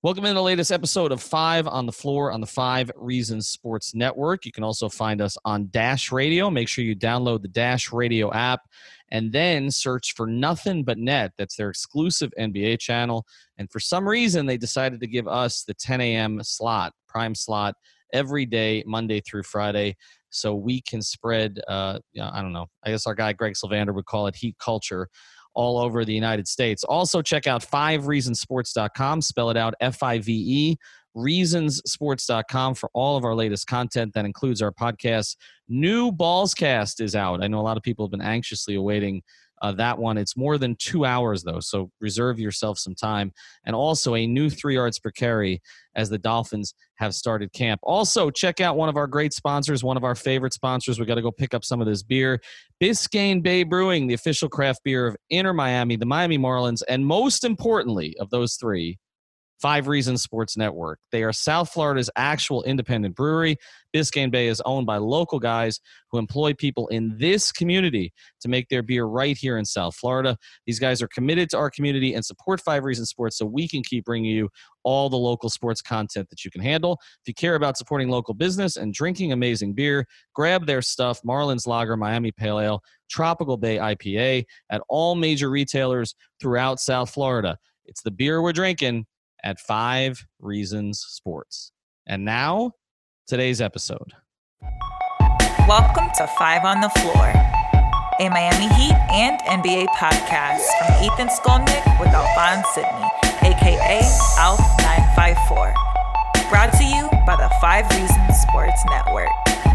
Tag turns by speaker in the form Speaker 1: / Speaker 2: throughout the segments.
Speaker 1: Welcome in the latest episode of Five on the Floor on the Five Reasons Sports Network. You can also find us on Dash Radio. Make sure you download the Dash Radio app and then search for Nothing But Net. That's their exclusive NBA channel. And for some reason, they decided to give us the 10 a.m. slot, prime slot, every day, Monday through Friday, so we can spread, I don't know, I guess our guy Greg Sylvander would call it heat culture all over the United States. Also, check out fivereasonsports.com. Spell it out, F-I-V-E, reasonsports.com for all of our latest content. That includes our podcast. New Ballscast is out. I know a lot of people have been anxiously awaiting that one. It's more than 2 hours, though, so reserve yourself some time. And also a new 3 yards per carry as the Dolphins have started camp. Also, check out one of our great sponsors, one of our favorite sponsors. We got to go pick up some of this beer. Biscayne Bay Brewing, the official craft beer of Inter Miami, the Miami Marlins, and most importantly of those three, Five Reasons Sports Network. They are South Florida's actual independent brewery. Biscayne Bay is owned by local guys who employ people in this community to make their beer right here in South Florida. These guys are committed to our community and support Five Reasons Sports so we can keep bringing you all the local sports content that you can handle. If you care about supporting local business and drinking amazing beer, grab their stuff, Marlins Lager, Miami Pale Ale, Tropical Bay IPA, at all major retailers throughout South Florida. It's the beer we're drinking at Five Reasons Sports. And now, today's episode.
Speaker 2: Welcome to Five on the Floor, a Miami Heat and NBA podcast from Ethan Skolnick with Alphonse Sidney, a.k.a. Alf954. Brought to you by the Five Reasons Sports Network.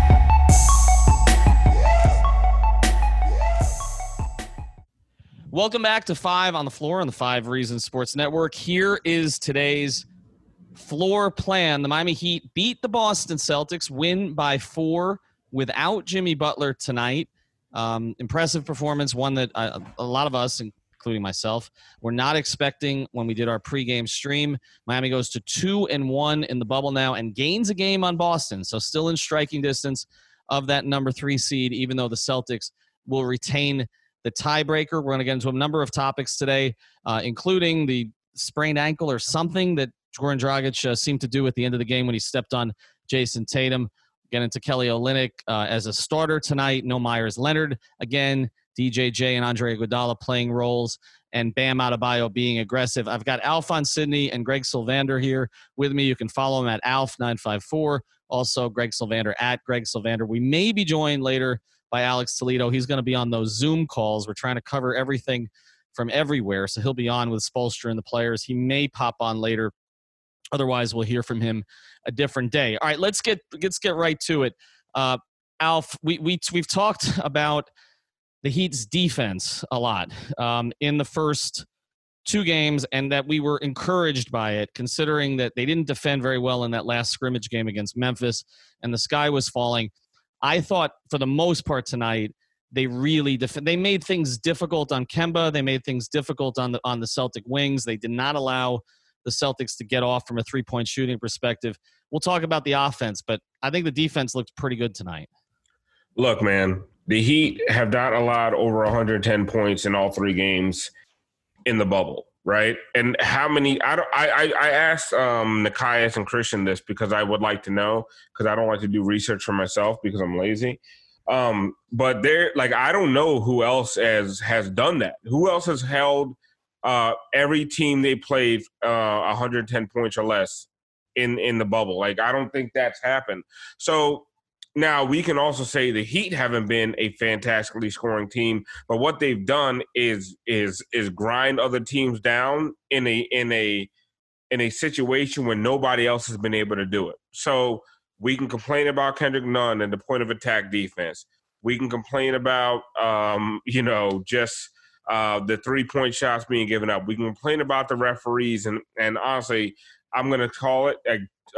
Speaker 1: Welcome back to Five on the Floor on the Five Reasons Sports Network. Here is today's floor plan. The Miami Heat beat the Boston Celtics, win by 4 without Jimmy Butler tonight. Impressive performance, one that a lot of us, including myself, were not expecting when we did our pregame stream. Miami goes to 2-1 in the bubble now and gains a game on Boston, so still in striking distance of that number 3 seed, even though the Celtics will retain the tiebreaker. We're going to get into a number of topics today, including the sprained ankle or something that Goran Dragic seemed to do at the end of the game when he stepped on Jason Tatum. Get into Kelly Olynyk as a starter tonight. No Myers Leonard again. DJJ and Andre Iguodala playing roles, and Bam Adebayo being aggressive. I've got Alphonse Sidney and Greg Sylvander here with me. You can follow him at Alf954. Also, Greg Sylvander at Greg Sylvander. We may be joined later by Alex Toledo. He's going to be on those Zoom calls. We're trying to cover everything from everywhere, so he'll be on with Spoelstra and the players. He may pop on later. Otherwise, we'll hear from him a different day. All right, let's get right to it. Alf, we've talked about the Heat's defense a lot in the first 2 games, and that we were encouraged by it, considering that they didn't defend very well in that last scrimmage game against Memphis, and the sky was falling. I thought for the most part tonight, they really they made things difficult on Kemba. They made things difficult on the Celtic wings. They did not allow the Celtics to get off from a 3-point shooting perspective. We'll talk about the offense, but I think the defense looked pretty good tonight.
Speaker 3: Look, man, the Heat have not allowed over 110 points in all 3 games in the bubble, right? And how many? I asked Nikias and Christian this because I would like to know, because I don't like to do research for myself because I'm lazy. But they're like, I don't know who else has done that. Who else has held every team they played 110 points or less in the bubble? Like, I don't think that's happened. So now we can also say the Heat haven't been a fantastically scoring team, but what they've done is grind other teams down in a situation where nobody else has been able to do it. So we can complain about Kendrick Nunn and the point of attack defense. We can complain about just the 3-point shots being given up. We can complain about the referees, and honestly, I'm going to call it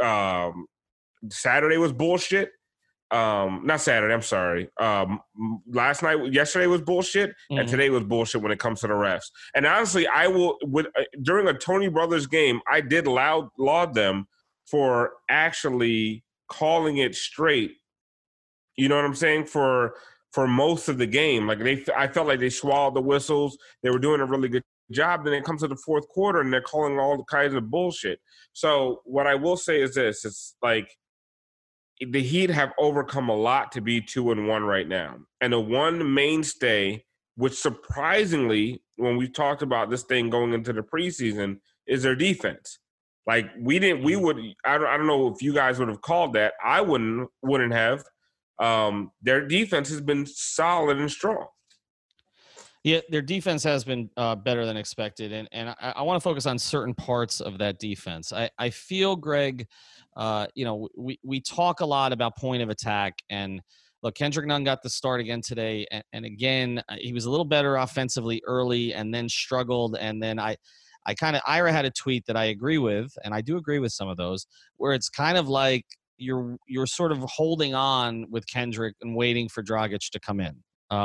Speaker 3: Saturday was bullshit. Not Saturday, I'm sorry. Yesterday was bullshit, and today was bullshit when it comes to the refs. And honestly, during a Tony Brothers game, I did laud them for actually calling it straight. You know what I'm saying? For most of the game, like I felt like they swallowed the whistles. They were doing a really good job. Then it comes to the fourth quarter and they're calling all kinds of bullshit. So what I will say is this: it's like the Heat have overcome a lot to be 2-1 right now, and the one mainstay, which surprisingly, when we talked about this thing going into the preseason, is their defense. Like I don't know if you guys would have called that. I wouldn't have. Their defense has been solid and strong.
Speaker 1: Yeah, their defense has been better than expected, and I want to focus on certain parts of that defense. I feel, Greg, we talk a lot about point of attack, and look, Kendrick Nunn got the start again today, and again, he was a little better offensively early and then struggled, and then Ira had a tweet that I agree with, and I do agree with some of those, where it's kind of like you're sort of holding on with Kendrick and waiting for Dragic to come in.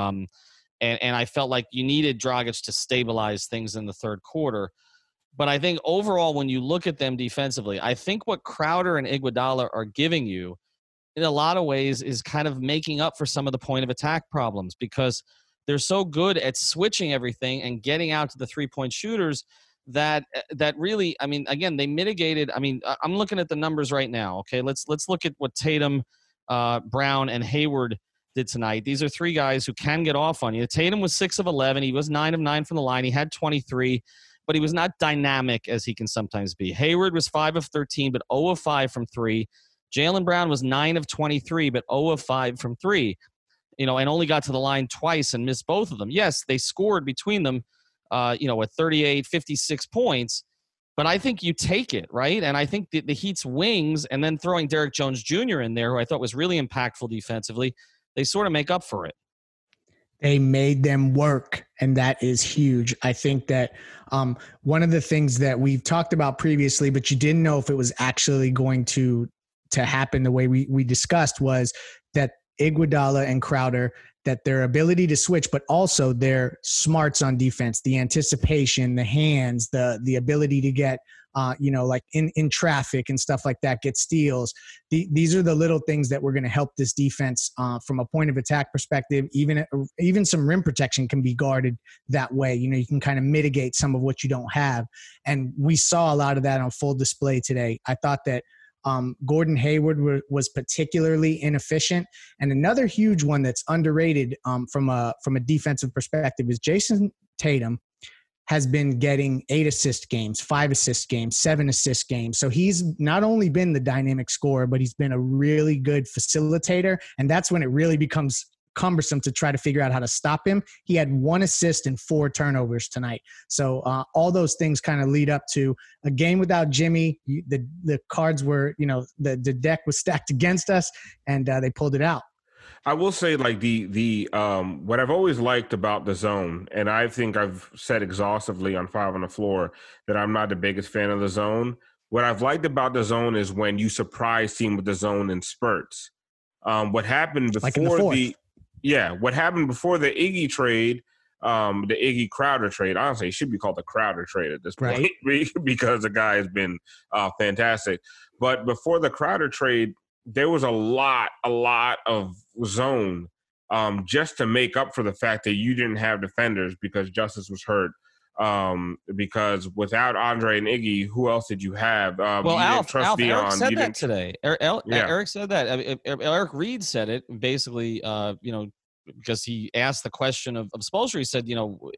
Speaker 1: And I felt like you needed Dragic to stabilize things in the third quarter. But I think overall, when you look at them defensively, I think what Crowder and Iguodala are giving you in a lot of ways is kind of making up for some of the point of attack problems, because they're so good at switching everything and getting out to the three-point shooters that really, I mean, again, they mitigated. I mean, I'm looking at the numbers right now. Okay, let's look at what Tatum, Brown, and Hayward did tonight. These are three guys who can get off on you. Tatum was 6 of 11. He was 9 of 9 from the line. He had 23, but he was not dynamic as he can sometimes be. Hayward was 5 of 13, but 0 of 5 from 3. Jaylen Brown was 9 of 23, but 0 of 5 from 3, and only got to the line twice and missed both of them. Yes, they scored between them, at 38, 56 points, but I think you take it, right? And I think the Heat's wings and then throwing Derek Jones Jr. in there, who I thought was really impactful defensively, they sort of make up for it.
Speaker 4: They made them work, and that is huge. I think that one of the things that we've talked about previously, but you didn't know if it was actually going to happen the way we discussed, was that Iguodala and Crowder, that their ability to switch, but also their smarts on defense, the anticipation, the hands, the ability to get like in traffic and stuff like that, get steals. These are the little things that we're going to help this defense from a point of attack perspective. Even some rim protection can be guarded that way. You can kind of mitigate some of what you don't have. And we saw a lot of that on full display today. I thought that Gordon Hayward was particularly inefficient. And another huge one that's underrated from a defensive perspective is Jason Tatum has been getting 8 assist games, 5 assist games, 7 assist games. So he's not only been the dynamic scorer, but he's been a really good facilitator. And that's when it really becomes cumbersome to try to figure out how to stop him. He had 1 assist and 4 turnovers tonight. So all those things kind of lead up to a game without Jimmy. The cards were, the deck was stacked against us, and they pulled it out.
Speaker 3: I will say, like, the what I've always liked about the zone, and I think I've said exhaustively on 5 on the Floor that I'm not the biggest fan of the zone. What I've liked about the zone is when you surprise team with the zone in spurts. What happened before what happened before the Iggy trade, the Iggy Crowder trade? Honestly, it should be called the Crowder trade at this point, right? Because the guy has been fantastic. But before the Crowder trade, there was a lot of zone just to make up for the fact that you didn't have defenders because Justice was hurt. Because without Andre and Iggy, who else did you have?
Speaker 1: Alf Eric said that today. Eric said that. I mean, Eric Reed said it basically, because he asked the question of Spoelstra. He said,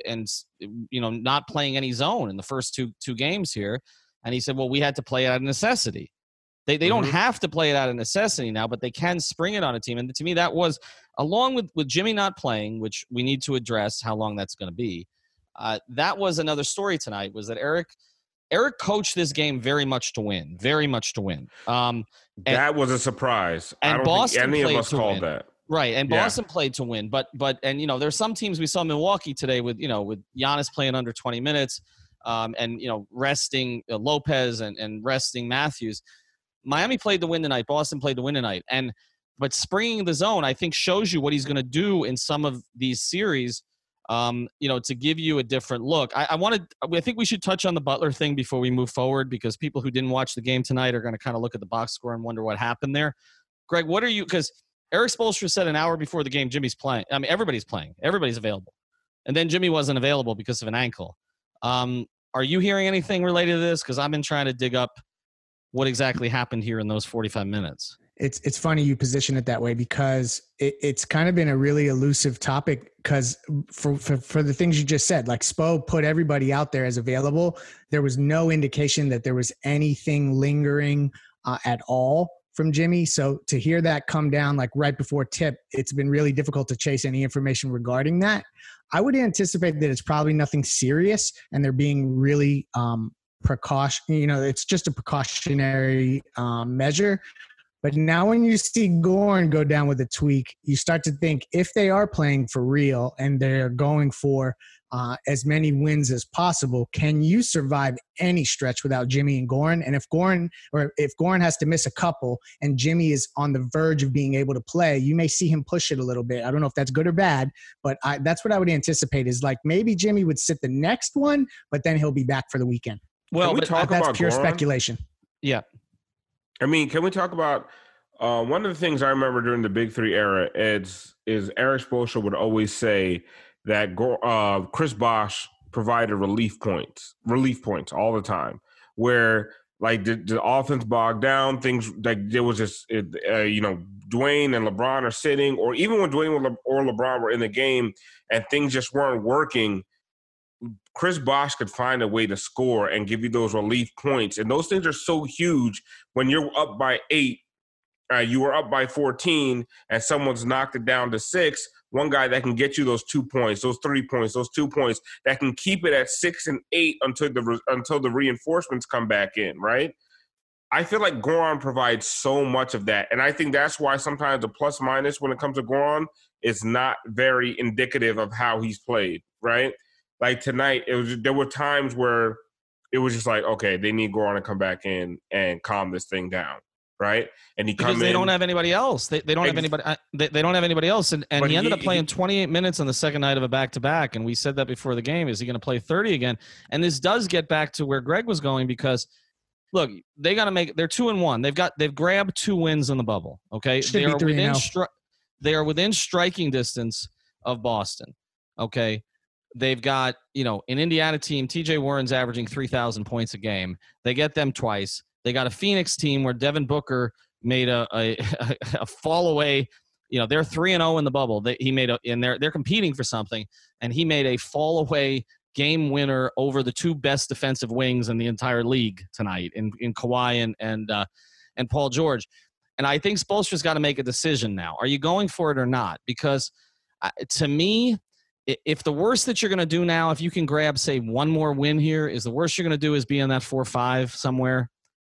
Speaker 1: not playing any zone in the first two games here. And he said, well, we had to play it out of necessity. They don't have to play it out of necessity now, but they can spring it on a team. And to me, that was, along with Jimmy not playing, which we need to address how long that's going to be, that was another story tonight, was that Eric coached this game very much to win.
Speaker 3: That was a surprise.
Speaker 1: And
Speaker 3: I don't
Speaker 1: Boston
Speaker 3: think any of us called that.
Speaker 1: Right, and Boston played to win. But there's some teams, we saw Milwaukee today with Giannis playing under 20 minutes and resting Lopez and resting Matthews. Miami played to win tonight. Boston played to win tonight. But springing the zone, I think, shows you what he's going to do in some of these series, to give you a different look. I think we should touch on the Butler thing before we move forward, because people who didn't watch the game tonight are going to kind of look at the box score and wonder what happened there. Greg, because Eric Spoelstra said an hour before the game, Jimmy's playing. I mean, everybody's playing. Everybody's available. And then Jimmy wasn't available because of an ankle. Are you hearing anything related to this? Because I've been trying to dig up what exactly happened here in those 45 minutes.
Speaker 4: It's funny you position it that way because it's kind of been a really elusive topic because for the things you just said, like Spo put everybody out there as available. There was no indication that there was anything lingering at all from Jimmy. So to hear that come down like right before tip, it's been really difficult to chase any information regarding that. I would anticipate that it's probably nothing serious and they're being really precaution. It's just a precautionary measure. But now when you see Goran go down with a tweak, you start to think if they are playing for real and they're going for as many wins as possible, can you survive any stretch without Jimmy and Goran? And if Goran has to miss a couple and Jimmy is on the verge of being able to play, you may see him push it a little bit. I don't know if that's good or bad, but that's what I would anticipate is like maybe Jimmy would sit the next one, but then he'll be back for the weekend.
Speaker 3: Well, but
Speaker 4: that's pure speculation.
Speaker 1: Yeah.
Speaker 3: I mean, can we talk about one of the things I remember during the Big Three era is Erik Spoelstra would always say that Chris Bosh provided relief points all the time, where like the offense bogged down, things like there was just Dwayne and LeBron are sitting, or even when Dwayne or LeBron were in the game and things just weren't working. Chris Bosh could find a way to score and give you those relief points. And those things are so huge when you're up by 8, you were up by 14, and someone's knocked it down to 6. One guy that can get you those 2 points, those 3 points, those 2 points, that can keep it at 6 and 8 until the reinforcements come back in, right? I feel like Goran provides so much of that. And I think that's why sometimes the plus minus when it comes to Goran is not very indicative of how he's played, right? Like tonight, there were times where it was just like, okay, they need Goran to come back in and calm this thing down, right? And
Speaker 1: because they don't have anybody else. They don't have anybody. They don't have anybody else. And he ended up playing 28 minutes on the second night of a back-to-back. And we said that before the game. Is he going to play 30 again? And this does get back to where Greg was going because, look, they got to make. They're 2-1. They've grabbed 2 wins in the bubble. Okay, they are within striking distance of Boston. Okay. They've got, an Indiana team. TJ Warren's averaging 3,000 points a game. They get them twice. They got a Phoenix team where Devin Booker made a fall away. They're 3-0 in the bubble. They're competing for something, and he made a fall away game winner over the 2 best defensive wings in the entire league tonight in Kawhi and Paul George. And I think Spoelstra's got to make a decision now. Are you going for it or not? Because to me, if the worst that you're going to do now, if you can grab, say, one more win here, is the worst you're going to do is be in that 4-5 somewhere.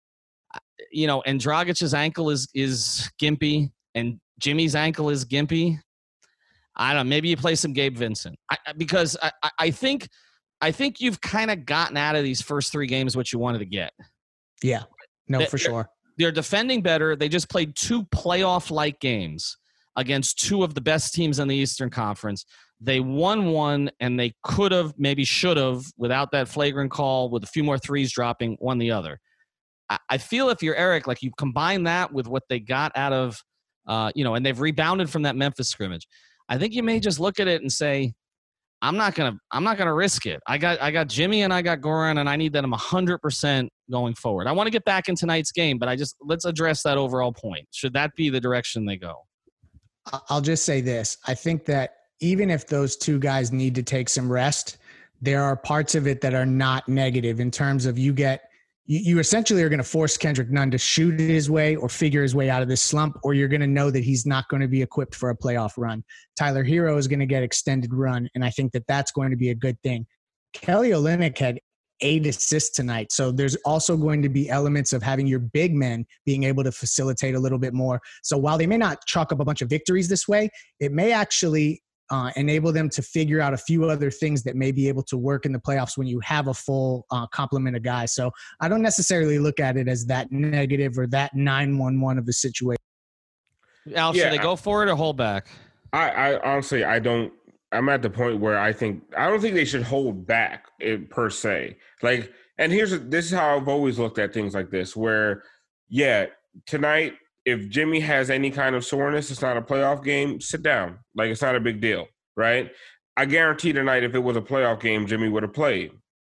Speaker 1: And Dragic's ankle is gimpy, and Jimmy's ankle is gimpy. I don't know. Maybe you play some Gabe Vincent because I think you've kind of gotten out of these first 3 games what you wanted to get.
Speaker 4: Yeah, for sure.
Speaker 1: They're defending better. They just played 2 playoff-like games against 2 of the best teams in the Eastern Conference. They won one, and they could have, maybe should have, without that flagrant call, with a few more threes dropping, won the other. I feel if you're Eric, like you combine that with what they got out of, and they've rebounded from that Memphis scrimmage. I think you may just look at it and say, I'm not gonna risk it. I got Jimmy and I got Goran, and I need that I'm 100% going forward. I want to get back in tonight's game, but let's address that overall point. Should that be the direction they go?
Speaker 4: I'll just say this. I think that even if those 2 guys need to take some rest, there are parts of it that are not negative in terms of you essentially are going to force Kendrick Nunn to shoot his way or figure his way out of this slump, or you're going to know that he's not going to be equipped for a playoff run. Tyler Hero is going to get extended run, and I think that that's going to be a good thing. Kelly Olynyk had 8 assists tonight. So there's also going to be elements of having your big men being able to facilitate a little bit more. So while they may not chalk up a bunch of victories this way, it may actually enable them to figure out a few other things that may be able to work in the playoffs when you have a full complement of guys. So I don't necessarily look at it as that negative or that 9-1-1 of the situation.
Speaker 1: Al, should they go for it or hold back?
Speaker 3: I honestly, I don't. I'm at the point where I don't think they should hold back per se. Like, and this is how I've always looked at things like this, where, tonight, if Jimmy has any kind of soreness, it's not a playoff game, sit down. Like, it's not a big deal, right? I guarantee tonight if it was a playoff game, Jimmy would have played.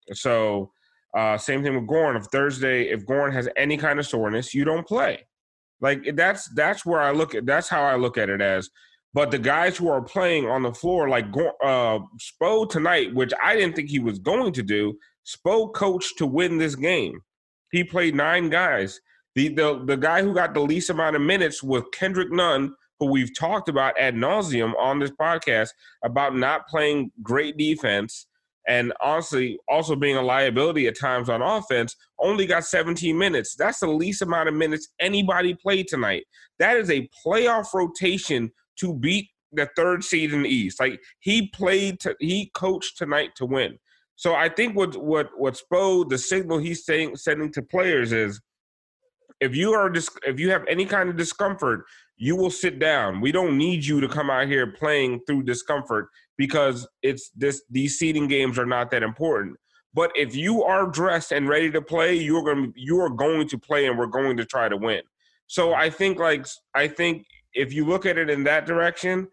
Speaker 3: So same thing with Goran. If Goran has any kind of soreness, you don't play. Like that's where I look at. That's how I look at it as. But the guys who are playing on the floor, like Spo tonight, which I didn't think he was going to do, Spo coached to win this game. He played 9 guys. The guy who got the least amount of minutes was Kendrick Nunn, who we've talked about ad nauseum on this podcast about not playing great defense and honestly also being a liability at times on offense, only got 17 minutes. That's the least amount of minutes anybody played tonight. That is a playoff rotation to beat the 3rd seed in the East. Like he coached tonight to win. So I think what Spo, the signal he's sending to players is, if you have any kind of discomfort, you will sit down. We don't need you to come out here playing through discomfort because these seeding games are not that important. But if you are dressed and ready to play, you are going to play, and we're going to try to win. So I think if you look at it in that direction,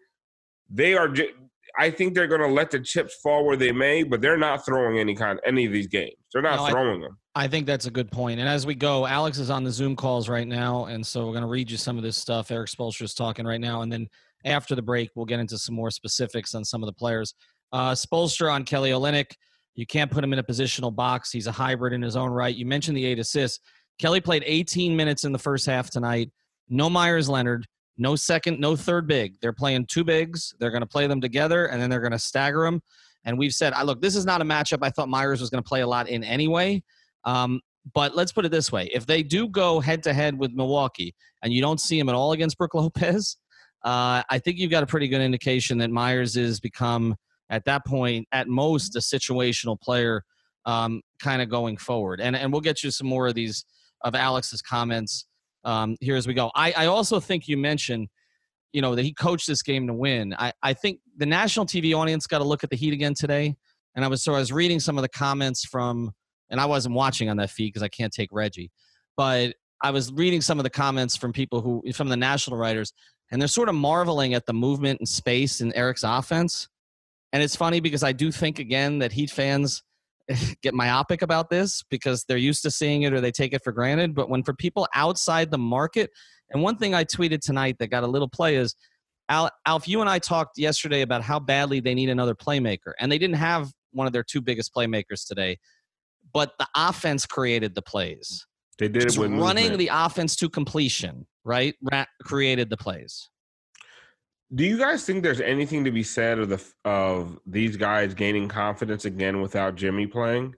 Speaker 3: I think they're going to let the chips fall where they may, but they're not throwing any of these games. They're not throwing them.
Speaker 1: I think that's a good point. And as we go, Alex is on the Zoom calls right now, and so we're going to read you some of this stuff. Erik Spoelstra is talking right now, and then after the break, we'll get into some more specifics on some of the players. Spoelstra on Kelly Olynyk. You can't put him in a positional box. He's a hybrid in his own right. You mentioned the 8 assists. Kelly played 18 minutes in the first half tonight. No Myers Leonard. No third big. They're playing 2 bigs. They're going to play them together, and then they're going to stagger them. And we've said, look, this is not a matchup I thought Myers was going to play a lot in anyway. But let's put it this way. If they do go head-to-head with Milwaukee and you don't see him at all against Brook Lopez, I think you've got a pretty good indication that Myers is become, at that point, at most, a situational player kind of going forward. And we'll get you some more of Alex's comments here as we go. I also think you mentioned, that he coached this game to win. I think the national TV audience got to look at the Heat again today. And I was reading some of the comments from, and I wasn't watching on that feed because I can't take Reggie, but I was reading some of the comments from from the national writers, and they're sort of marveling at the movement and space in Eric's offense. And it's funny because I do think, again, that Heat fans get myopic about this because they're used to seeing it or they take it for granted. But for people outside the market, and one thing I tweeted tonight that got a little play is, Alf, you and I talked yesterday about how badly they need another playmaker. And they didn't have one of their 2 biggest playmakers today. But the offense created the plays.
Speaker 3: They did it with
Speaker 1: running
Speaker 3: movement.
Speaker 1: The offense to completion, right? Created the plays.
Speaker 3: Do you guys think there's anything to be said of these guys gaining confidence again without Jimmy playing?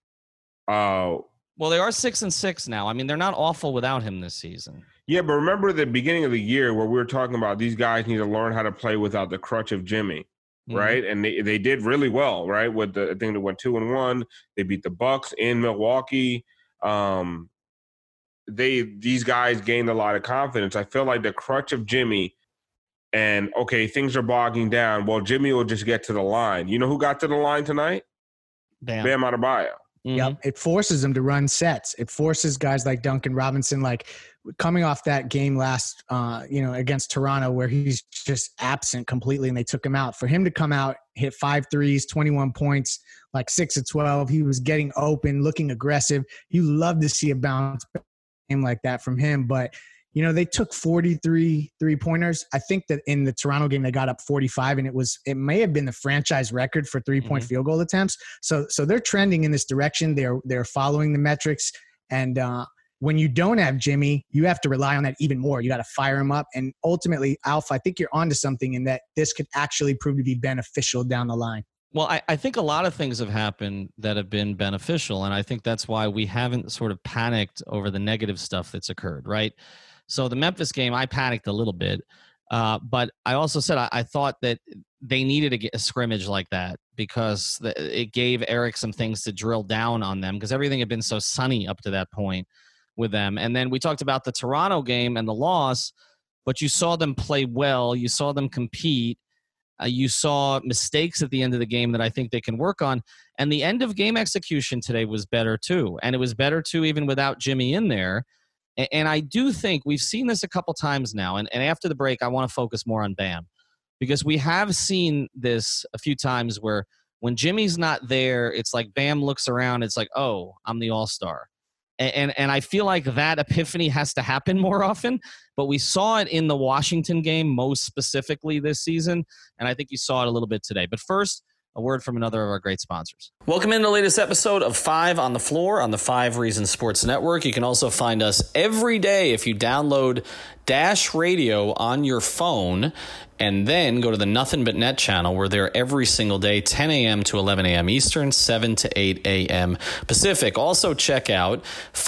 Speaker 1: Well, they are 6-6 now. I mean, they're not awful without him this season.
Speaker 3: Yeah, but remember the beginning of the year where we were talking about these guys need to learn how to play without the crutch of Jimmy, right? And they did really well, right? I think they went 2-1. They beat the Bucks in Milwaukee. These guys gained a lot of confidence. I feel like the crutch of Jimmy. And, okay, things are bogging down. Well, Jimmy will just get to the line. You know who got to the line tonight? Bam Adebayo.
Speaker 4: Mm-hmm. Yep. It forces them to run sets. It forces guys like Duncan Robinson, like coming off that game last, against Toronto where he's just absent completely and they took him out. For him to come out, hit 5 threes, 21 points, like 6 of 12. He was getting open, looking aggressive. You love to see a bounce game like that from him. But, they took 43 3-pointers. I think that in the Toronto game, they got up 45, and it may have been the franchise record for 3-point field goal attempts. So they're trending in this direction. They're following the metrics. And when you don't have Jimmy, you have to rely on that even more. You got to fire him up. And ultimately, Alf, I think you're onto something in that this could actually prove to be beneficial down the line.
Speaker 1: Well, I think a lot of things have happened that have been beneficial. And I think that's why we haven't sort of panicked over the negative stuff that's occurred, right? So the Memphis game, I panicked a little bit, but I also said I thought that they needed a scrimmage like that because it gave Eric some things to drill down on them because everything had been so sunny up to that point with them. And then we talked about the Toronto game and the loss, but you saw them play well. You saw them compete. You saw mistakes at the end of the game that I think they can work on. And the end of game execution today was better too. And it was better too even without Jimmy in there. And I do think we've seen this a couple times now. And after the break, I want to focus more on Bam because we have seen this a few times where When Jimmy's not there, it's like Bam looks around. It's like, oh, I'm the all-star. And I feel like that epiphany has to happen more often, but we saw it in the Washington game most specifically this season, and I think you saw it a little bit today. But first, a word from another of our great sponsors. Welcome in the latest episode of 5 on the Floor on the 5 Reasons Sports Network. You can also find us every day if you download Dash Radio on your phone and then go to the Nothing But Net channel. We're there every single day, 10 a.m. to 11 a.m. Eastern, 7 to 8 a.m. Pacific. Also check out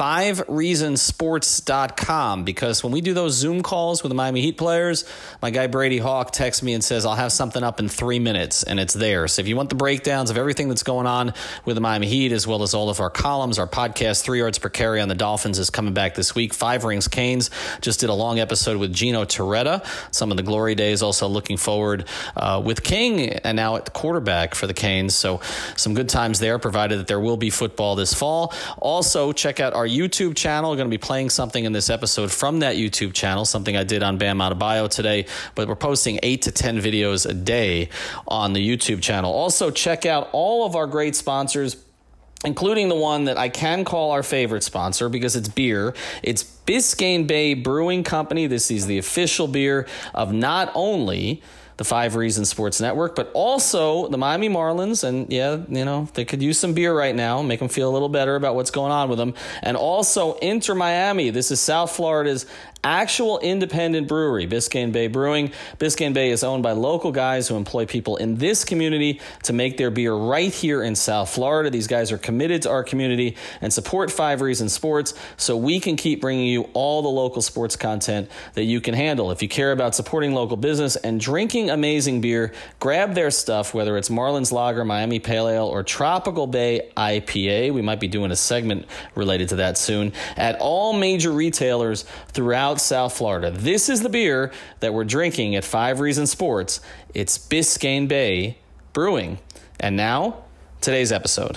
Speaker 1: 5reasonsports.com, because when we do those Zoom calls with the Miami Heat players, my guy Brady Hawk texts me and says, I'll have something up in 3 minutes, and it's there. So if you want the breakdowns of everything that's going on with the Miami Heat, as well as all of our columns, our podcast, 3 Yards Per Carry on the Dolphins is coming back this week. 5 Rings Canes just did a long episode with Gino Torretta, some of the glory days. Also looking forward with King and now at the quarterback for the Canes. So some good times there, provided that there will be football this fall. Also, check out our YouTube channel. We're going to be playing something in this episode from that YouTube channel, something I did on Bam Adebayo today, but we're posting 8 to 10 videos a day on the YouTube channel. Also, check out all of our great sponsors, including the one that I can call our favorite sponsor because it's beer. It's Biscayne Bay Brewing Company. This is the official beer of not only the 5 Reasons Sports Network, but also the Miami Marlins. And yeah, you know, they could use some beer right now, make them feel a little better about what's going on with them. And also Inter Miami. This is South Florida's actual independent brewery, Biscayne Bay Brewing. Biscayne Bay is owned by local guys who employ people in this community to make their beer right here in South Florida. These guys are committed to our community and support 5 Reasons Sports, so we can keep bringing you all the local sports content that you can handle. If you care about supporting local business and drinking amazing beer, grab their stuff, whether it's Marlins Lager, Miami Pale Ale, or Tropical Bay IPA. We might be doing a segment related to that soon at all major retailers throughout South Florida. This is the beer that we're drinking at 5 Reasons Sports. It's Biscayne Bay Brewing. And now, today's episode.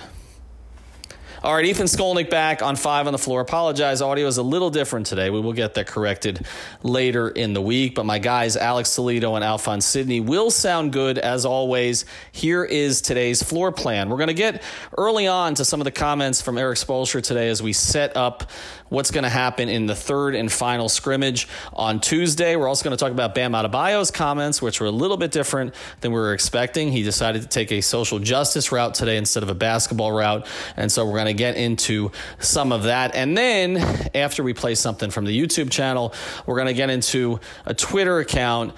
Speaker 1: All right, Ethan Skolnick back on 5 on the Floor. Apologize, audio is a little different today. We will get that corrected later in the week. But my guys, Alex Toledo and Alphonse Sidney, will sound good as always. Here is today's floor plan. We're going to get early on to some of the comments from Erik Spoelstra today as we set up what's going to happen in the third and final scrimmage on Tuesday. We're also going to talk about Bam Adebayo's comments, which were a little bit different than we were expecting. He decided to take a social justice route today instead of a basketball route. And so we're going to get into some of that. And then after we play something from the YouTube channel, we're going to get into a Twitter account.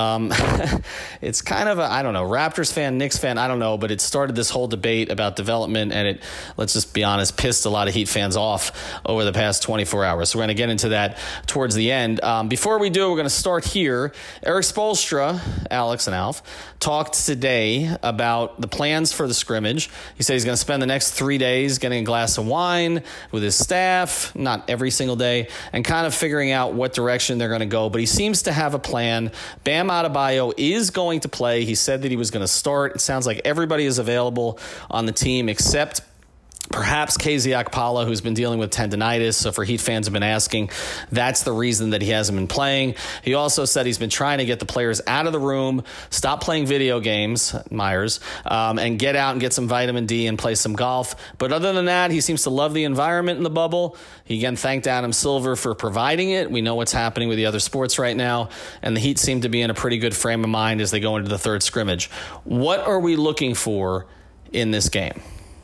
Speaker 1: It's kind of a, I don't know, Raptors fan, Knicks fan, I don't know, but it started this whole debate about development, and it, let's just be honest, pissed a lot of Heat fans off over the past 24 hours. So we're going to get into that towards the end. Before we do, we're going to start here. Erik Spoelstra, Alex and Alf, talked today about the plans for the scrimmage. He said he's going to spend the next 3 days getting a glass of wine with his staff, not every single day, and kind of figuring out what direction they're going to go. But he seems to have a plan. Bam Adebayo is going to play. He said that he was going to start. It sounds like everybody is available on the team except perhaps KZ Okpala, who's been dealing with tendonitis. So for Heat fans have been asking, that's the reason that he hasn't been playing. He also said he's been trying to get the players out of the room, stop playing video games, Myers, and get out and get some vitamin D and play some golf. But other than that, he seems to love the environment in the bubble. He again thanked Adam Silver for providing it. We know what's happening with the other sports right now, and the Heat seem to be in a pretty good frame of mind as they go into the third scrimmage. What are we looking for in this game?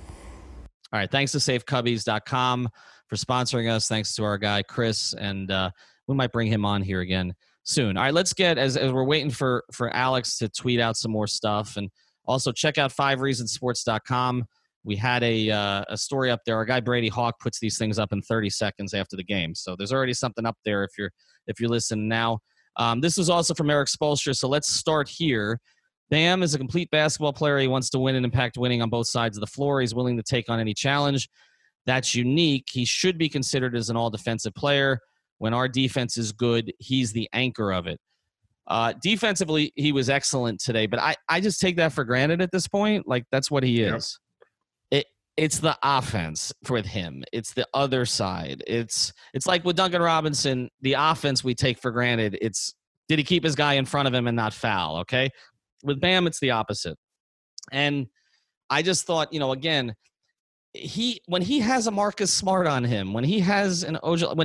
Speaker 1: All right, thanks to safecubbies.com for sponsoring us. Thanks to our guy, Chris, and we might bring him on here again soon. All right, let's get, as we're waiting for Alex to tweet out some more stuff, and also check out 5reasonsports.com. We had a story up there. Our guy, Brady Hawk, puts these things up in 30 seconds after the game. So there's already something up there if you're listening now. This was also from Erik Spoelstra, so let's start here. Bam is a complete basketball player. He wants to win and impact winning on both sides of the floor. He's willing to take on any challenge. That's unique. He should be considered as an all-defensive player. When our defense is good, he's the anchor of it. Defensively, he was excellent today, but I just take that for granted at this point. Like, that's what he is. Yep. It's the offense with him. It's the other side. It's like with Duncan Robinson, the offense we take for granted. It's, did he keep his guy in front of him and not foul, okay? With Bam, it's the opposite. And I just thought, again, when he has a Marcus Smart on him, when he has an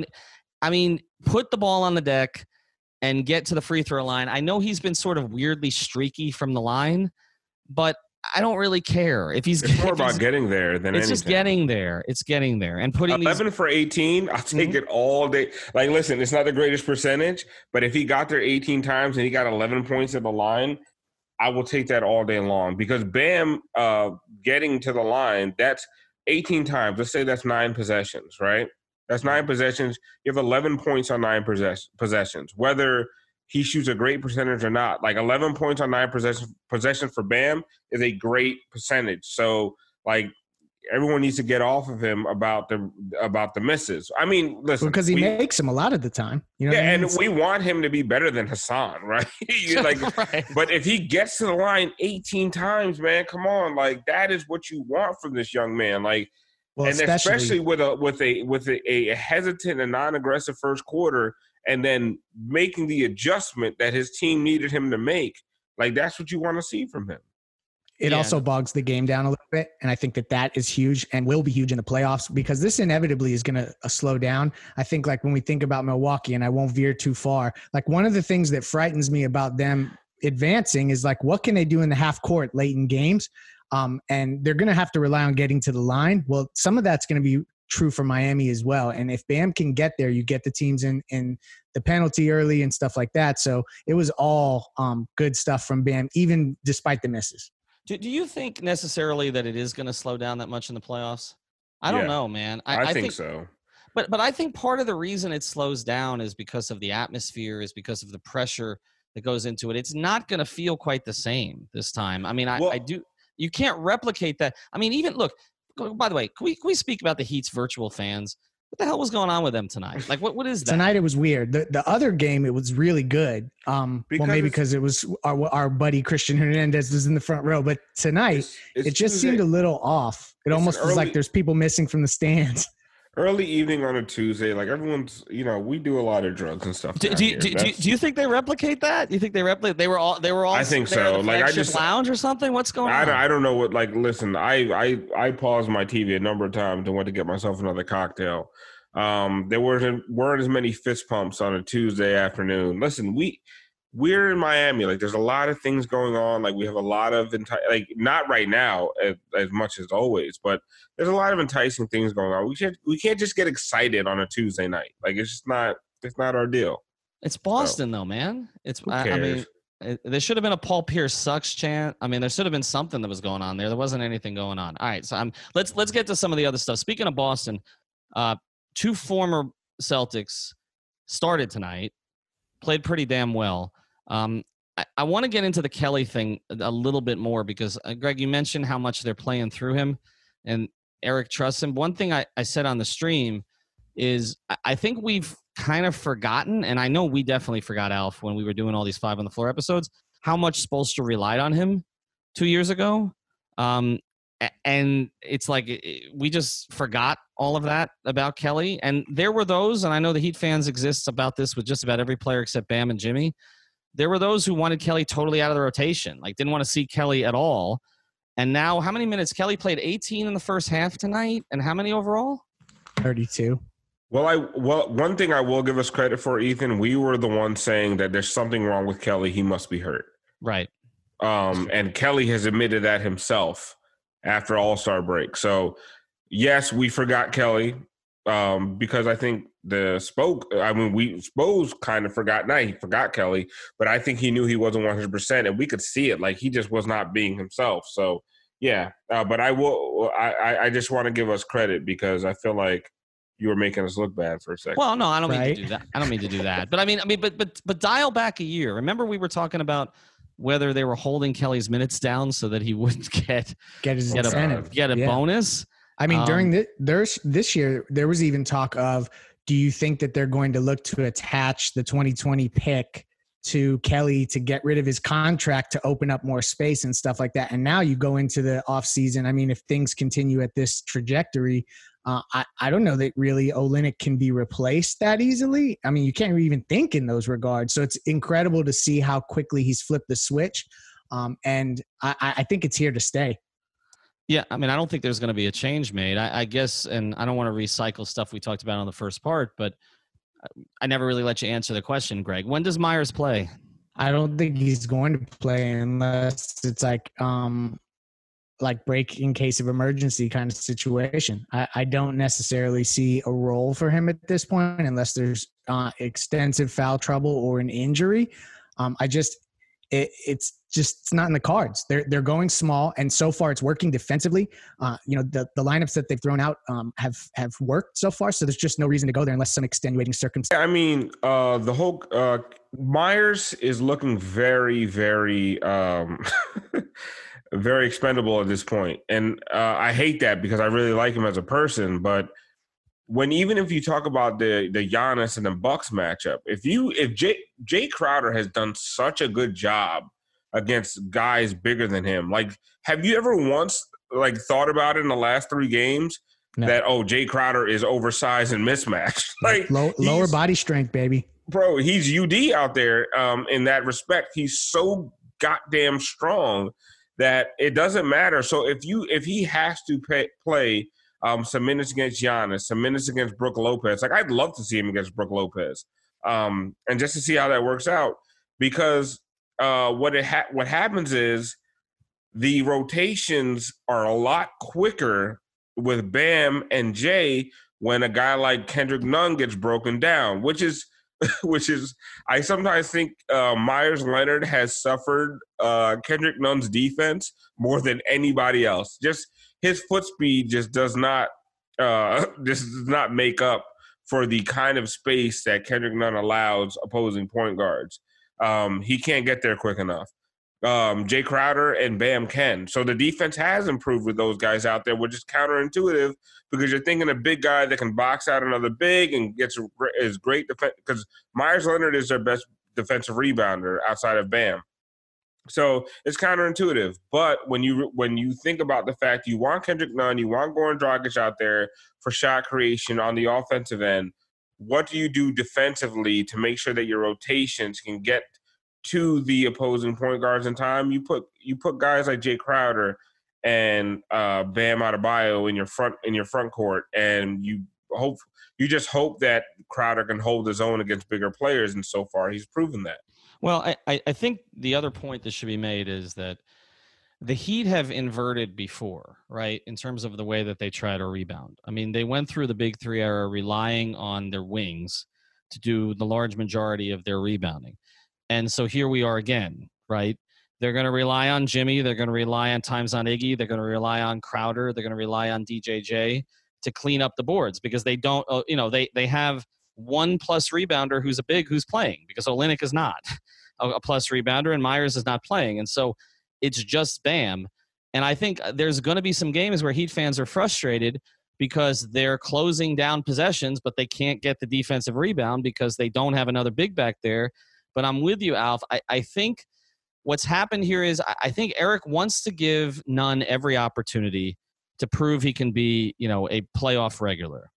Speaker 1: put the ball on the deck and get to the free throw line. I know he's been sort of weirdly streaky from the line, but I don't really care if he's.
Speaker 3: It's more about getting there than anything.
Speaker 1: It's just getting there. It's getting there and putting
Speaker 3: 11 for 18. I'll take it all day. Like, listen, it's not the greatest percentage, but if he got there 18 times and he got 11 points at the line, I will take that all day long because Bam getting to the line, that's 18 times. Let's say that's 9 possessions, right? That's 9 possessions. You have 11 points on 9 possessions, whether he shoots a great percentage or not. Like 11 points on 9 possessions for Bam is a great percentage. So, like, everyone needs to get off of him about the misses. I mean, listen,
Speaker 4: because he makes them a lot of the time. You know
Speaker 3: yeah, and we want him to be better than Hassan, right? Like, right. But if he gets to the line 18 times, man, come on, like that is what you want from this young man, like. Well, and especially with a hesitant and non-aggressive first quarter, and then making the adjustment that his team needed him to make, like that's what you want to see from him.
Speaker 4: It also bogs the game down a little bit, and I think that is huge and will be huge in the playoffs because this inevitably is going to slow down. I think like when we think about Milwaukee, and I won't veer too far, like one of the things that frightens me about them advancing is like what can they do in the half court late in games? And they're going to have to rely on getting to the line. Well, some of that's going to be true for Miami as well. And if Bam can get there, you get the teams in the penalty early and stuff like that. So it was all good stuff from Bam, even despite the misses.
Speaker 1: Do you think necessarily that it is going to slow down that much in the playoffs? I don't know, man.
Speaker 3: I think so.
Speaker 1: But I think part of the reason it slows down is because of the atmosphere, is because of the pressure that goes into it. It's not going to feel quite the same this time. I mean, I do. You can't replicate that. I mean, even look, by the way, can we speak about the Heat's virtual fans? What the hell was going on with them tonight? Like, what is that?
Speaker 4: Tonight it was weird. The other game, it was really good. Because it was our buddy Christian Hernandez was in the front row. But tonight, it just seemed a little off. It almost was like there's people missing from the stands.
Speaker 3: Early evening on a Tuesday, like everyone's, we do a lot of drugs and stuff.
Speaker 1: Do you think they replicate that? You think they replicate? They were all. I
Speaker 3: think so. Like I just
Speaker 1: lounge or something. What's going on?
Speaker 3: I don't know what. Like, listen, I paused my TV a number of times and went to get myself another cocktail. There weren't as many fist pumps on a Tuesday afternoon. Listen, we're in Miami. Like, there's a lot of things going on. Like, we have a lot of not right now as much as always, but there's a lot of enticing things going on. We can't just get excited on a Tuesday night. Like, it's just not. It's not our deal.
Speaker 1: It's Boston, though, man. I mean, there should have been a Paul Pierce sucks chant. I mean, there should have been something that was going on there. There wasn't anything going on. All right, so let's get to some of the other stuff. Speaking of Boston, 2 former Celtics started tonight, played pretty damn well. I want to get into the Kelly thing a little bit more because, Greg, you mentioned how much they're playing through him and Eric trusts him. One thing I said on the stream is I think we've kind of forgotten, and I know we definitely forgot, Alf, when we were doing all these 5 on the Floor episodes, how much Spoelstra relied on him 2 years ago. And it's like we just forgot all of that about Kelly. And there were those, and I know the Heat fans exist about this with just about every player except Bam and Jimmy. There were those who wanted Kelly totally out of the rotation, like didn't want to see Kelly at all. And now how many minutes? Kelly played 18 in the first half tonight. And how many overall?
Speaker 4: 32.
Speaker 3: Well, one thing I will give us credit for, Ethan, we were the ones saying that there's something wrong with Kelly. He must be hurt.
Speaker 1: Right.
Speaker 3: And Kelly has admitted that himself after All-Star break. So, yes, we forgot Kelly because I think Spose kind of forgot. He forgot Kelly, but I think he knew he wasn't 100%, and we could see it. Like, he just was not being himself. So, yeah. But I just want to give us credit because I feel like you were making us look bad for a second.
Speaker 1: Well, no, I don't mean to do that. I don't mean to do that. But I mean, but dial back a year. Remember we were talking about whether they were holding Kelly's minutes down so that he wouldn't get a bonus.
Speaker 4: I mean, during this year, there was even talk of, do you think that they're going to look to attach the 2020 pick to Kelly to get rid of his contract to open up more space and stuff like that? And now you go into the offseason. I mean, if things continue at this trajectory, I don't know that really Olynyk can be replaced that easily. I mean, you can't even think in those regards. So it's incredible to see how quickly he's flipped the switch. And I think it's here to stay.
Speaker 1: Yeah, I mean, I don't think there's going to be a change made. I guess, and I don't want to recycle stuff we talked about on the first part, but I never really let you answer the question, Greg. When does Myers play?
Speaker 4: I don't think he's going to play unless it's like break in case of emergency kind of situation. I don't necessarily see a role for him at this point unless there's extensive foul trouble or an injury. It's not in the cards. They're going small, and so far it's working defensively. The lineups that they've thrown out have worked so far, so there's just no reason to go there unless some extenuating circumstance.
Speaker 3: I mean, the whole Myers is looking very, very, very expendable at this point, and I hate that because I really like him as a person, but. Even if you talk about the Giannis and the Bucks matchup, if Jay Crowder has done such a good job against guys bigger than him, like have you ever once like thought about it in the last 3 games that Jay Crowder is oversized and mismatched? Like
Speaker 4: lower body strength, baby.
Speaker 3: Bro, he's UD out there in that respect. He's so goddamn strong that it doesn't matter. So if he has to play some minutes against Giannis, some minutes against Brook Lopez. Like, I'd love to see him against Brook Lopez, and just to see how that works out. Because what happens is the rotations are a lot quicker with Bam and Jay when a guy like Kendrick Nunn gets broken down, which is I sometimes think Myers Leonard has suffered Kendrick Nunn's defense more than anybody else. Just his foot speed just does not make up for the kind of space that Kendrick Nunn allows opposing point guards. He can't get there quick enough. Jay Crowder and Bam can. So the defense has improved with those guys out there, which is counterintuitive because you're thinking a big guy that can box out another big and is great defense. Because Myers Leonard is their best defensive rebounder outside of Bam. So it's counterintuitive. But when you think about the fact you want Kendrick Nunn, you want Goran Dragic out there for shot creation on the offensive end, what do you do defensively to make sure that your rotations can get to the opposing point guards in time? You put guys like Jay Crowder and Bam Adebayo in your front court, and you just hope that Crowder can hold his own against bigger players, and so far he's proven that.
Speaker 1: Well, I think the other point that should be made is that the Heat have inverted before, right, in terms of the way that they try to rebound. I mean, they went through the Big Three era relying on their wings to do the large majority of their rebounding. And so here we are again, right? They're going to rely on Jimmy. They're going to rely on times on Iggy. They're going to rely on Crowder. They're going to rely on DJJ to clean up the boards because they don't, they have one plus rebounder who's a big who's playing because Olynyk is not a plus rebounder and Myers is not playing. And so it's just Bam. And I think there's going to be some games where Heat fans are frustrated because they're closing down possessions, but they can't get the defensive rebound because they don't have another big back there. But I'm with you, Alf. I think what's happened here is I think Eric wants to give Nunn every opportunity to prove he can be, a playoff regular.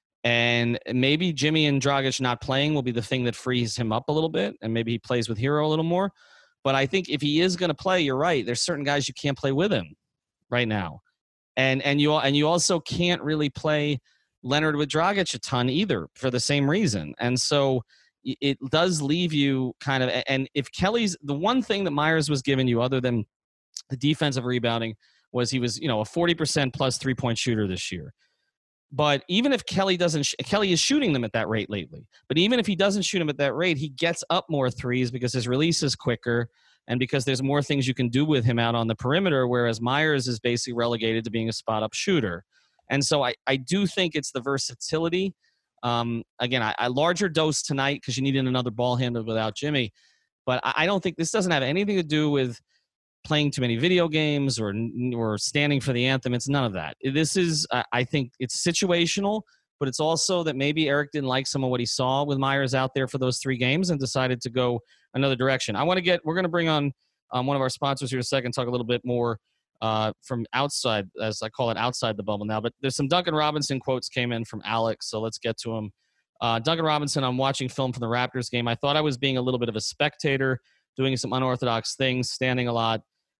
Speaker 1: And maybe Jimmy and Dragic not playing will be the thing that frees him up a little bit, and maybe he plays with Hero a little more. But I think if he is going to play, you're right. There's certain guys you can't play with him right now, and you also can't really play Leonard with Dragic a ton either for the same reason. And so it does leave you kind of. And if Kelly's the one thing that Myers was giving you, other than the defensive rebounding, was he was a 40% plus 3-point shooter this year. But even if Kelly Kelly is shooting them at that rate lately. But even if he doesn't shoot them at that rate, he gets up more threes because his release is quicker and because there's more things you can do with him out on the perimeter, whereas Myers is basically relegated to being a spot-up shooter. And so I do think it's the versatility. Again, I larger dose tonight because you needed another ball handler without Jimmy. But I don't think this doesn't have anything to do with playing too many video games or standing for the anthem. It's none of that. This is, I think it's situational, but it's also that maybe Eric didn't like some of what he saw with Myers out there for those 3 games and decided to go another direction. we're going to bring on one of our sponsors here in a second, talk a little bit more from outside, as I call it, outside the bubble now. But there's some Duncan Robinson quotes came in from Alex, so let's get to them. Duncan Robinson, I'm watching film from the Raptors game. I thought I was being a little bit of a spectator, doing some unorthodox things, standing a lot.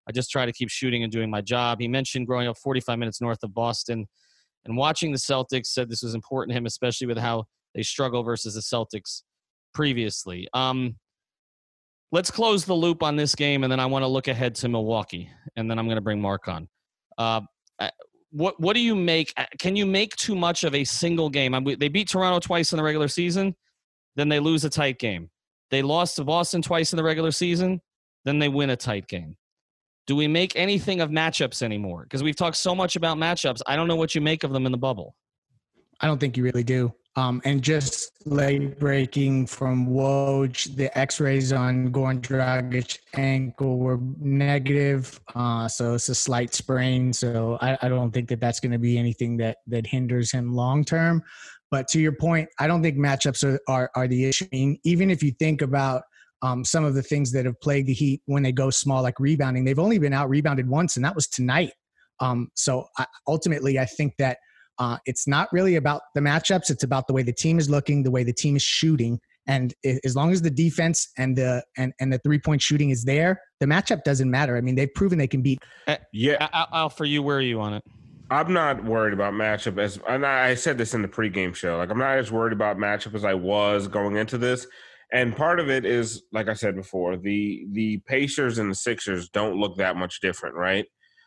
Speaker 1: I just try to keep shooting and doing my job. He mentioned growing up 45 minutes north of Boston and watching the Celtics, said this was important to him, especially with how they struggle versus the Celtics previously. Let's close the loop on this game, and then I want to look ahead to Milwaukee, and then I'm going to bring Mark on. What do you make? Can you make too much of a single game? They beat Toronto twice in the regular season, then they lose a tight game. They lost to Boston twice in the regular season, then they win a tight game. Do we make anything of matchups anymore? Because we've talked so much about matchups. I don't know what you make of them in the bubble.
Speaker 4: I don't think you really do. And just late breaking from Woj, the x-rays on Goran Dragic's ankle were negative. So it's a slight sprain. So I don't think that that's going to be anything that hinders him long-term. But to your point, I don't think matchups are the issue. I mean, even if you think about some of the things that have plagued the Heat when they go small, like rebounding, they've only been out rebounded once, and that was tonight. Ultimately, I think that it's not really about the matchups. It's about the way the team is looking, the way the team is shooting. And as long as the defense and the 3-point shooting is there, the matchup doesn't matter. I mean, they've proven they can beat.
Speaker 1: Al, for you, where are you on it?
Speaker 3: I'm not worried about matchup and I said this in the pregame show. Like, I'm not as worried about matchup as I was going into this. And part of it is, like I said before, the Pacers and the Sixers don't look that much different, right?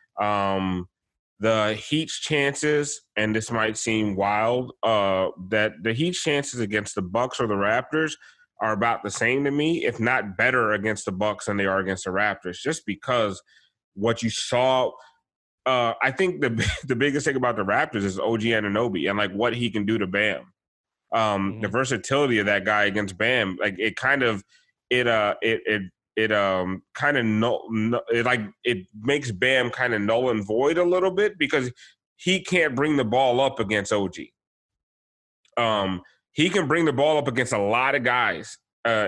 Speaker 3: The Heat's chances, and this might seem wild, that the Heat's chances against the Bucks or the Raptors are about the same to me, if not better against the Bucks than they are against the Raptors, just because what you saw. I think the biggest thing about the Raptors is OG Anunoby and like what he can do to Bam. The versatility of that guy against Bam, like it makes Bam kind of null and void a little bit because he can't bring the ball up against OG. He can bring the ball up against a lot of guys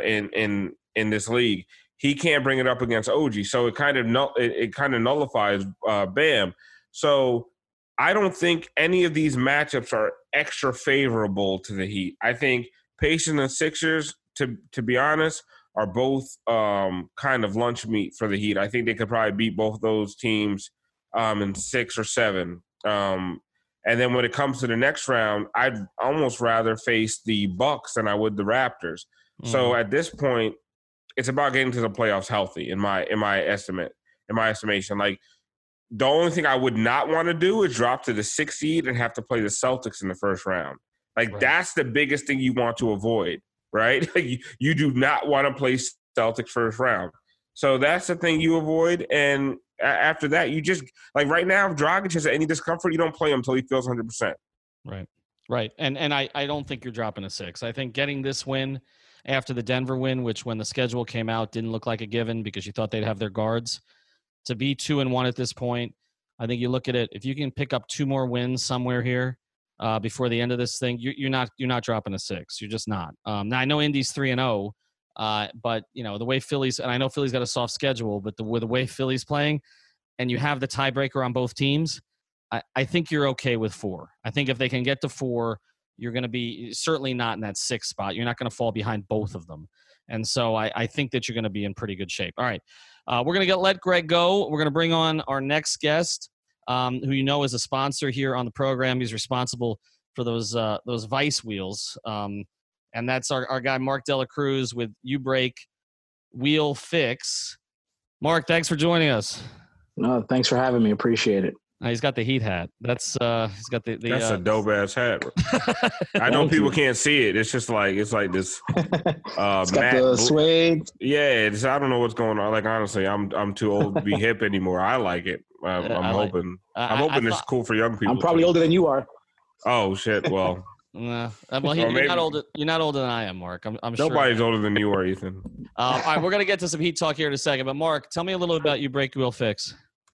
Speaker 3: in this league. He can't bring it up against OG, so it kind of nullifies Bam. So I don't think any of these matchups are extra favorable to the Heat. I think Pacers and Sixers, to be honest, are both kind of lunch meat for the Heat. I think they could probably beat both those teams in 6 or 7. And then when it comes to the next round, I'd almost rather face the Bucks than I would the Raptors. So at this point, it's about getting to the playoffs healthy in my estimation. Like, the only thing I would not want to do is drop to the 6th seed and have to play the Celtics in the first round. Like, that's the biggest thing you want to avoid, right? You do not want to play Celtics first round. So that's the thing you avoid. And after that, you just – like right now, if Dragic has any discomfort, you don't play him until he feels 100%.
Speaker 1: Right. And I don't think you're dropping a 6. I think getting this win after the Denver win, which when the schedule came out didn't look like a given because you thought they'd have their guards, to be 2-1 at this point, I think you look at it, if you can pick up 2 more wins somewhere here before the end of this thing, you're not dropping a 6. You're just not. Now I know Indy's 3-0, but you know the way Philly's, and I know Philly's got a soft schedule, but with the way Philly's playing, and you have the tiebreaker on both teams, I think you're okay with 4. I think if they can get to 4, you're going to be certainly not in that 6th spot. You're not going to fall behind both of them. And so I think that you're going to be in pretty good shape. All right. We're going to let Greg go. We're going to bring on our next guest, who you know is a sponsor here on the program. He's responsible for those Vice wheels. And that's our guy, Mark Dela Cruz with U-Brake Wheel Fix. Mark, thanks for joining us.
Speaker 5: No, thanks for having me. Appreciate it.
Speaker 1: He's got the Heat hat. That's he's got the
Speaker 3: that's a dope ass hat. I know people can't see it. It's just like it's like this.
Speaker 5: It's got the suede.
Speaker 3: Yeah, I don't know what's going on. Like honestly, I'm too old to be hip anymore. I like it. I'm hoping it's cool for young people.
Speaker 5: I'm probably older than you are.
Speaker 3: Oh shit! Well.
Speaker 1: Well, you're not older. You're not older than I am, Mark. I'm sure.
Speaker 3: Nobody's older than you are, Ethan.
Speaker 1: All right, we're gonna get to some Heat talk here in a second. But Mark, tell me a little about U-Brake Wheel Fix.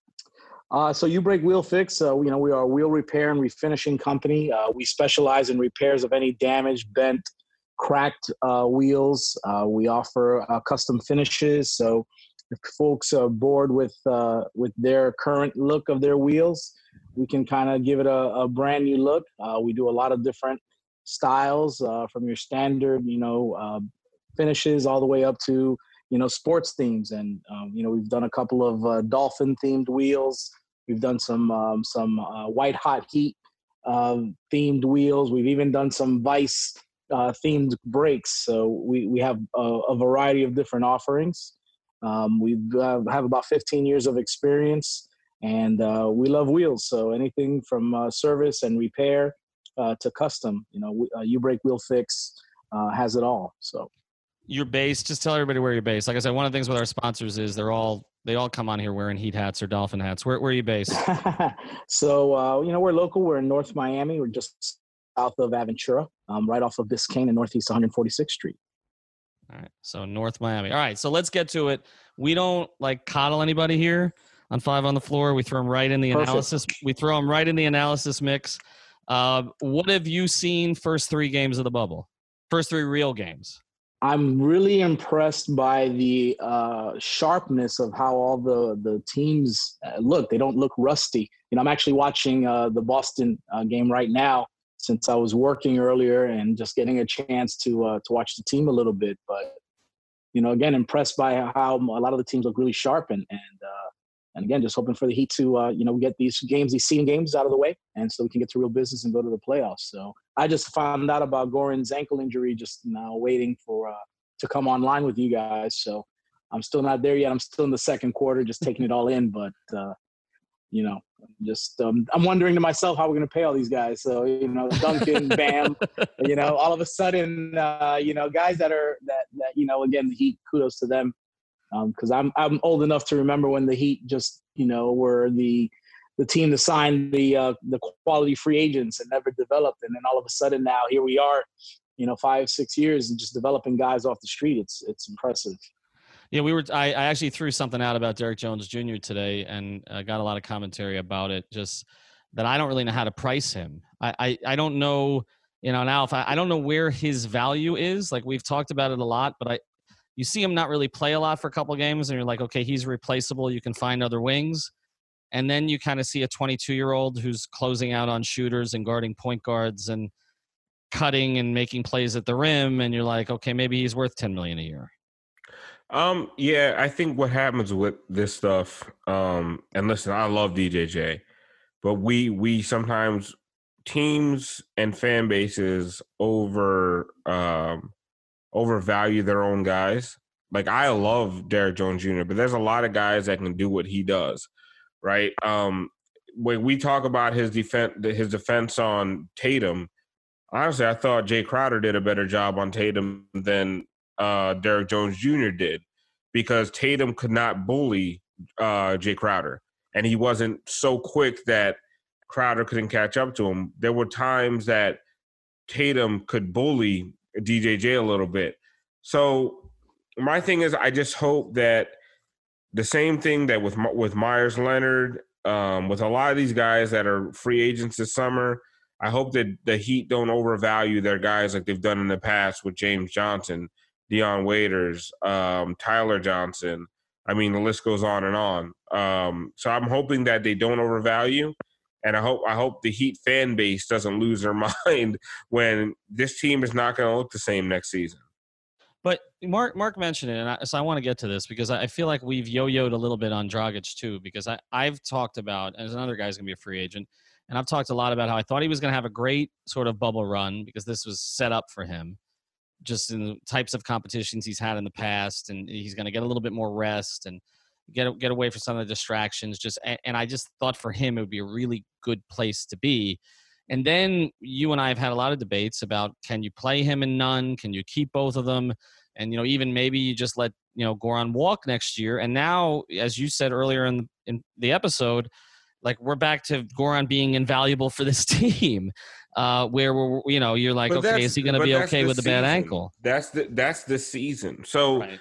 Speaker 5: So U-Brake Wheel Fix, we are a wheel repair and refinishing company. We specialize in repairs of any damaged, bent, cracked wheels. We offer custom finishes. So if folks are bored with their current look of their wheels, we can kind of give it a brand new look. We do a lot of different styles from your standard, finishes all the way up to, sports themes. And, we've done a couple of dolphin themed wheels. We've done some white hot heat themed wheels. We've even done some Vice themed brakes. So we have a variety of different offerings. We have about 15 years of experience, and we love wheels. So anything from service and repair to custom, U-Brake Wheel Fix has it all. So
Speaker 1: you're based. Just tell everybody where you're based. Like I said, one of the things with our sponsors is they all come on here wearing Heat hats or Dolphin hats. Where are you based?
Speaker 5: So we're local. We're in North Miami. We're just south of Aventura, right off of Biscayne and Northeast 146th Street.
Speaker 1: All right. So North Miami. All right. So let's get to it. We don't coddle anybody here on Five on the Floor. We throw them right in the analysis. We throw them right in the analysis mix. What have you seen first 3 games of the bubble? First 3 real games.
Speaker 5: I'm really impressed by the sharpness of how all the teams look. They don't look rusty. I'm actually watching the Boston game right now since I was working earlier and just getting a chance to watch the team a little bit. But, again, impressed by how a lot of the teams look really sharp. And again, just hoping for the Heat to, get these seeding games out of the way, and so we can get to real business and go to the playoffs. So I just found out about Goran's ankle injury just now, waiting for to come online with you guys. So I'm still not there yet. I'm still in the second quarter, just taking it all in. But, I'm wondering to myself how we're going to pay all these guys. So, Duncan, Bam, all of a sudden, guys that again, the Heat, kudos to them. Because I'm old enough to remember when the Heat just were the team to sign the quality free agents and never developed, and then all of a sudden now here we are, 5-6 years and just developing guys off the street. It's impressive.
Speaker 1: Yeah, I actually threw something out about Derek Jones Jr. today and got a lot of commentary about it. Just that I don't really know how to price him. I don't know, now if I don't know where his value is. Like we've talked about it a lot, but you see him not really play a lot for a couple of games, and you're like, okay, he's replaceable. You can find other wings. And then you kind of see a 22-year-old who's closing out on shooters and guarding point guards and cutting and making plays at the rim, and you're like, okay, maybe he's worth $10 million a year.
Speaker 3: Yeah, I think what happens with this stuff, and listen, I love DJJ, but we sometimes teams and fan bases overvalue their own guys. Like I love Derek Jones Jr., but there's a lot of guys that can do what he does, right? When we talk about his defense on Tatum, honestly, I thought Jay Crowder did a better job on Tatum than Derek Jones Jr. did, because Tatum could not bully Jay Crowder, and he wasn't so quick that Crowder couldn't catch up to him. There were times that Tatum could bully DJJ a little bit. So my thing is, I just hope that the same thing that with Myers Leonard, with a lot of these guys that are free agents this summer, I hope that the Heat don't overvalue their guys like they've done in the past with James Johnson, Dion Waiters, Tyler Johnson. I mean, the list goes on and on. So I'm hoping that they don't overvalue. And I hope the Heat fan base doesn't lose their mind when this team is not going to look the same next season.
Speaker 1: But Mark mentioned it, and so I want to get to this because I feel like we've yo-yoed a little bit on Dragic too, because I've talked about, as another guy's going to be a free agent, and I've talked a lot about how I thought he was going to have a great sort of bubble run because this was set up for him, just in the types of competitions he's had in the past, and he's going to get a little bit more rest and get away from some of the distractions. And I just thought for him it would be a really good place to be. And then you and I have had a lot of debates about, can you play him in none? Can you keep both of them? And, even maybe you just let, Goran walk next year. And now, as you said earlier in the episode, like we're back to Goran being invaluable for this team, where you're like, okay, is he going to be okay with the bad ankle?
Speaker 3: That's the season. So
Speaker 1: right.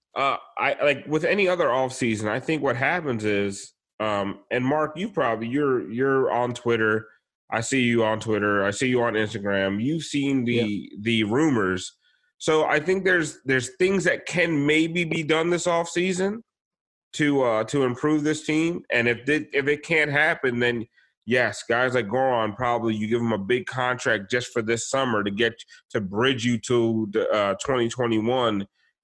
Speaker 3: I like with any other offseason, I think what happens is, and Mark, you're on Twitter. I see you on Twitter. I see you on Instagram. You've seen the rumors. So I think there's things that can maybe be done this offseason to improve this team. And if it can't happen, then yes, guys like Goran, probably you give him a big contract just for this summer to bridge you to the 2021,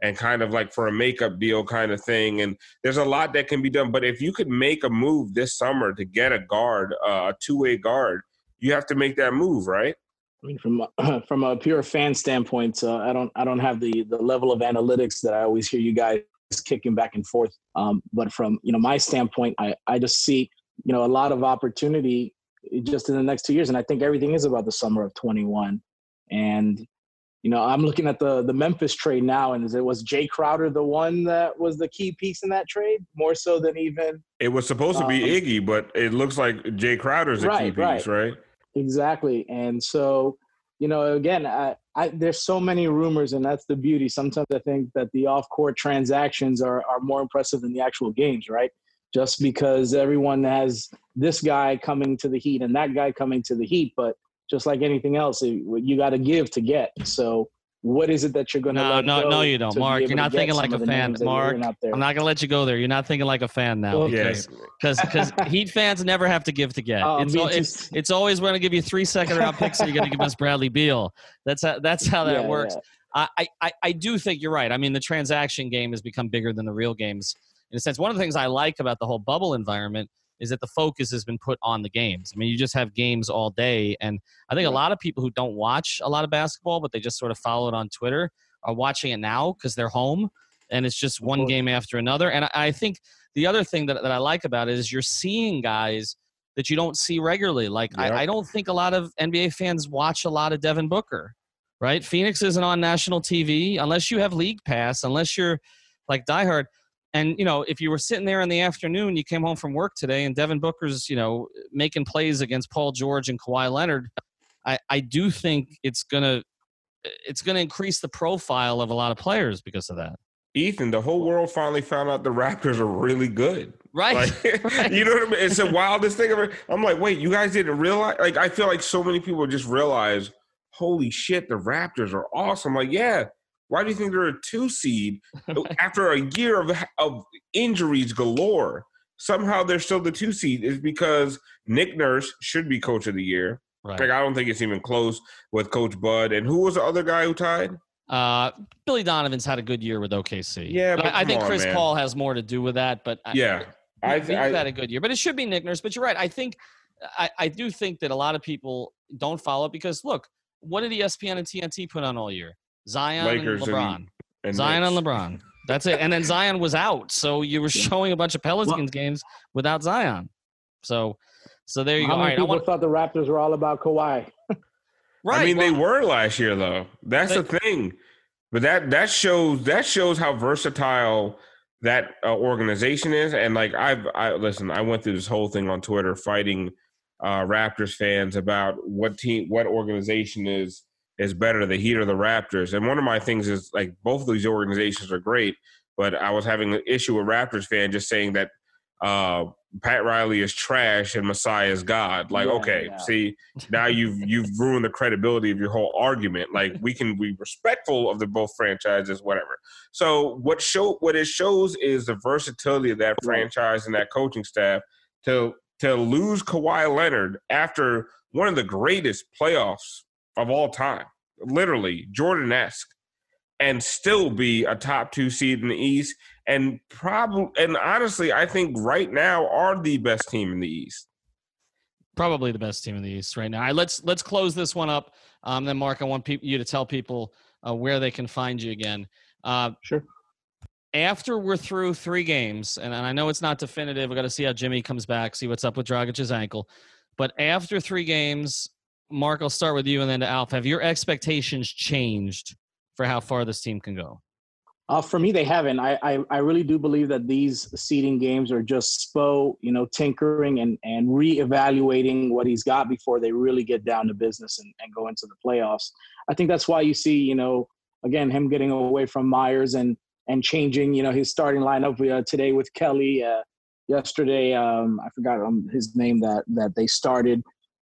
Speaker 3: and kind of like for a makeup deal kind of thing. And there's a lot that can be done. But if you could make a move this summer to get a guard, a two-way guard, you have to make that move, right?
Speaker 5: I mean, from a pure fan standpoint, I don't have the level of analytics that I always hear you guys kicking back and forth. But from my standpoint, I just see a lot of opportunity just in the next 2 years, and I think everything is about the summer of 21. And I'm looking at the Memphis trade now, and was Jay Crowder the one that was the key piece in that trade, more so than even
Speaker 3: it was supposed to be Iggy, but it looks like Jay Crowder's a key piece, right?
Speaker 5: Exactly. And so, again, there's so many rumors, and that's the beauty. Sometimes I think that the off-court transactions are more impressive than the actual games, right? Just because everyone has this guy coming to the Heat and that guy coming to the Heat, but just like anything else, you got to give to get. So what is it that you're going to let go?
Speaker 1: No, you don't, Mark. You're not thinking like a fan, Mark. I'm not going to let you go there. You're not thinking like a fan now because Heat fans never have to give to get. It's always going to give you 3 second-round picks, so you're going to give us Bradley Beal. That's how that works. Yeah. I do think you're right. I mean, the transaction game has become bigger than the real games. In a sense, one of the things I like about the whole bubble environment is that the focus has been put on the games. I mean, you just have games all day. And I think a lot of people who don't watch a lot of basketball, but they just sort of follow it on Twitter, are watching it now because they're home. And it's just one game after another. And I think the other thing that I like about it is you're seeing guys that you don't see regularly. Like, I don't think a lot of NBA fans watch a lot of Devin Booker, right? Phoenix isn't on national TV unless you have League Pass, unless you're like diehard. And, if you were sitting there in the afternoon, you came home from work today and Devin Booker's, making plays against Paul George and Kawhi Leonard, I do think it's going to increase the profile of a lot of players because of that.
Speaker 3: Ethan, the whole world finally found out the Raptors are really good.
Speaker 1: Right.
Speaker 3: Right. You know what I mean? It's the wildest thing ever. I'm like, wait, you guys didn't realize? Like, I feel like so many people just realize, holy shit, the Raptors are awesome. Like, yeah. Why do you think they're a 2 seed after a year of injuries galore? Somehow they're still the 2 seed. Is because Nick Nurse should be coach of the year. Right. Like, I don't think it's even close with Coach Bud. And who was the other guy who tied?
Speaker 1: Billy Donovan's had a good year with OKC.
Speaker 3: Yeah, but
Speaker 1: I think Chris Paul has more to do with that. But
Speaker 3: he's
Speaker 1: had a good year. But it should be Nick Nurse. But you're right. I do think that a lot of people don't follow it because, look, what did ESPN and TNT put on all year? Zion
Speaker 3: Lakers
Speaker 1: and LeBron.
Speaker 3: And
Speaker 1: Zion
Speaker 3: Knicks.
Speaker 1: and LeBron. That's it. And then Zion was out. So you were showing a bunch of Pelicans games without Zion. So there you go.
Speaker 5: How many people thought the Raptors were all about Kawhi?
Speaker 3: Right. I mean, they were last year, though. That's the thing. But that shows how versatile that organization is. And like listen, I went through this whole thing on Twitter fighting Raptors fans about what organization is better, the Heat or the Raptors. And one of my things is, like, both of these organizations are great, but I was having an issue with Raptors fan just saying that Pat Riley is trash and Masai is God. Like, see, now you've ruined the credibility of your whole argument. Like, we can be respectful of the both franchises, whatever. So what it shows is the versatility of that franchise and that coaching staff to lose Kawhi Leonard after one of the greatest playoffs of all time, literally Jordan-esque, and still be a top 2 seed in the East, and honestly, I think right now are the best team in the East.
Speaker 1: Probably the best team in the East right now. All right, let's close this one up. Then, Mark, I want you to tell people where they can find you again.
Speaker 5: Sure.
Speaker 1: After we're through 3 games, and I know it's not definitive, we've got to see how Jimmy comes back, see what's up with Dragic's ankle. But after 3 games, Mark, I'll start with you and then to Alf. Have your expectations changed for how far this team can go?
Speaker 5: For me, they haven't. I really do believe that these seeding games are just Spo, tinkering and reevaluating what he's got before they really get down to business and go into the playoffs. I think that's why you see, again, him getting away from Myers and changing, his starting lineup today with Kelly. Yesterday, I forgot his name that they started.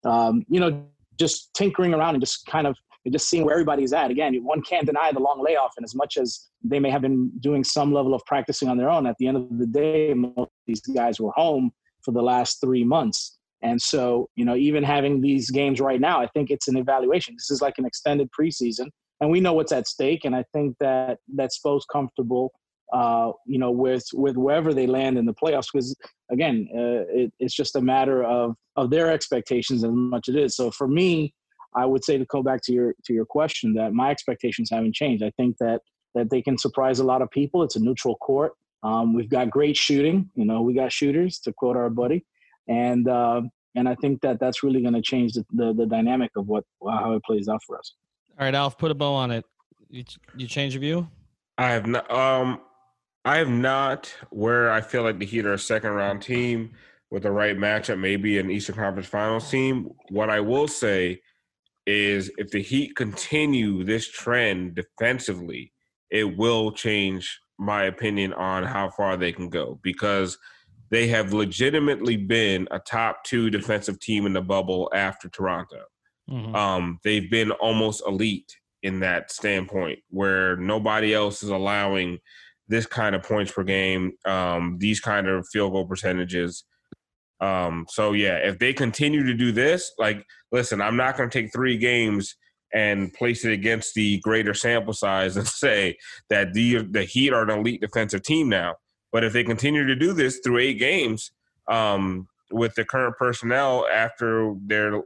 Speaker 5: Just tinkering around and just kind of just seeing where everybody's at. Again, one can't deny the long layoff, and as much as they may have been doing some level of practicing on their own, at the end of the day, most of these guys were home for the last 3 months. And so, even having these games right now, I think it's an evaluation. This is like an extended preseason. and we know what's at stake. And I think that Spo's comfortable, with wherever they land in the playoffs, because again, it's just a matter of their expectations as much as it is. So for me, I would say, to go back to your question, that my expectations haven't changed. I think that they can surprise a lot of people. It's a neutral court. We've got great shooting. We got shooters, to quote our buddy, and I think that that's really going to change the dynamic of how it plays out for us.
Speaker 1: All right, Alf, put a bow on it. You change your view?
Speaker 3: I have not. I have not. Where I feel like the Heat are a second round team with the right matchup, maybe an Eastern Conference Finals team. What I will say is, if the Heat continue this trend defensively, it will change my opinion on how far they can go, because they have legitimately been a top 2 defensive team in the bubble after Toronto. Mm-hmm. They've been almost elite in that standpoint, where nobody else is allowing this kind of points per game, these kind of field goal percentages. So yeah, if they continue to do this, listen, I'm not going to take 3 games and place it against the greater sample size and say that the Heat are an elite defensive team now. But if they continue to do this through 8 games, with the current personnel after their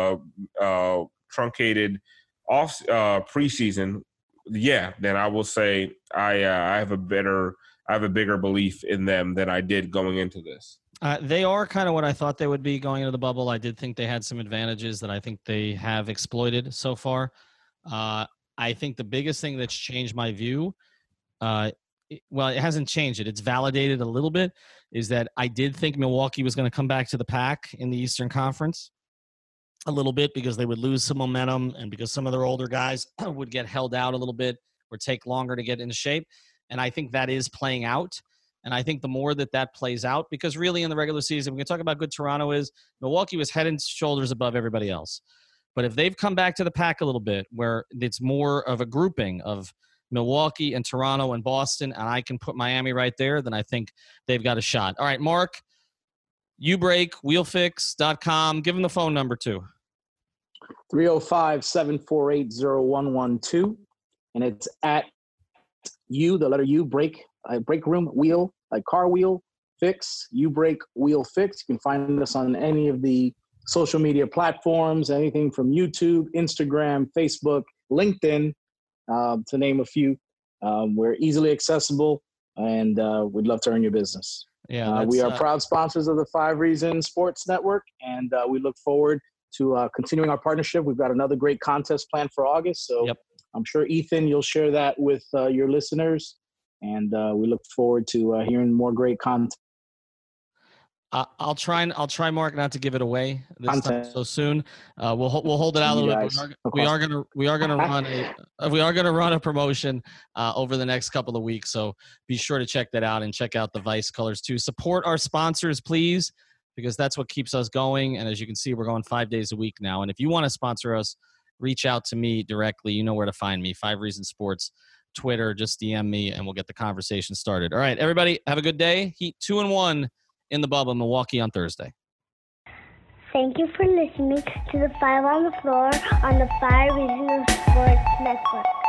Speaker 3: truncated off preseason, then I will say I have a bigger belief in them than I did going into this.
Speaker 1: They are kind of what I thought they would be going into the bubble. I did think they had some advantages that I think they have exploited so far. I think the biggest thing that's changed my view, it hasn't changed it. It's validated a little bit, is that I did think Milwaukee was going to come back to the pack in the Eastern Conference a little bit, because they would lose some momentum and because some of their older guys would get held out a little bit or take longer to get into shape. And I think that is playing out. And I think the more that plays out, because really in the regular season, we can talk about good Toronto is, Milwaukee was head and shoulders above everybody else. But if they've come back to the pack a little bit, where it's more of a grouping of Milwaukee and Toronto and Boston, and I can put Miami right there, then I think they've got a shot. All right, Mark, Ubreak, wheelfix.com. Give them the phone number too.
Speaker 5: 305-748-0112. And it's at the letter U, break room, wheel, like car wheel, fix, Ubreak, wheel fix. You can find us on any of the social media platforms, anything from YouTube, Instagram, Facebook, LinkedIn, to name a few. We're easily accessible, and we'd love to earn your business.
Speaker 1: Yeah,
Speaker 5: we are proud sponsors of the 5 Reasons Sports Network, and we look forward to continuing our partnership. We've got another great contest planned for August, so yep. I'm sure, Ethan, you'll share that with your listeners, and we look forward to hearing more great content.
Speaker 1: I'll try, Mark, not to give it away this time so soon. We'll hold it out a little bit. We are gonna run a promotion over the next couple of weeks. So be sure to check that out, and check out the Vice colors too. Support our sponsors, please, because that's what keeps us going. And as you can see, we're going 5 days a week now. And if you want to sponsor us, reach out to me directly. You know where to find me. 5 Reasons Sports, Twitter. Just DM me, and we'll get the conversation started. All right, everybody, have a good day. Heat 2-1. In the bubble, Milwaukee on Thursday.
Speaker 6: Thank you for listening to the 5 on the Floor on the 5 Reasons Sports Network.